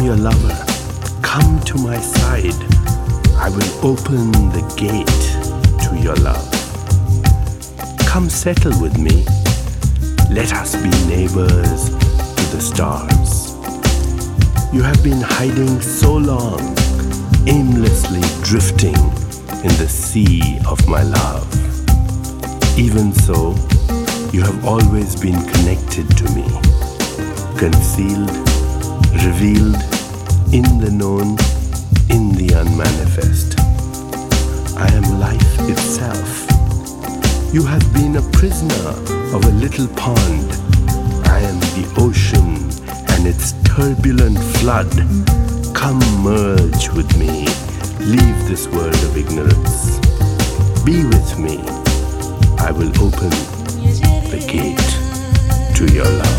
your lover. Come to my side. I will open the gate to your love. Come settle with me. Let us be neighbors to the stars. You have been hiding so long, aimlessly drifting in the sea of my love. Even so, you have always been connected to me, concealed, revealed, in the known, in the unmanifest. I am life itself. You have been a prisoner of a little pond. I am the ocean and its turbulent flood. Come merge with me. Leave this world of ignorance. Be with me. I will open the gate to your love.